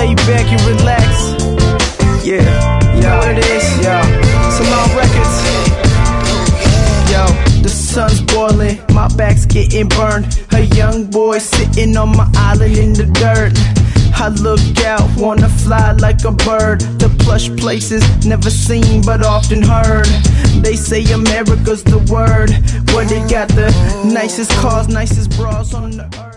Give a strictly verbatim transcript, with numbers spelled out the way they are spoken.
lay back and relax. Yeah, yo, it is, yo. Salon Records. Yo, the sun's boiling, my back's getting burned. A young boy sitting on my island in the dirt. I look out, wanna fly like a bird. The plush places, never seen but often heard. They say America's the word, where they got the nicest cars, nicest bras on the earth.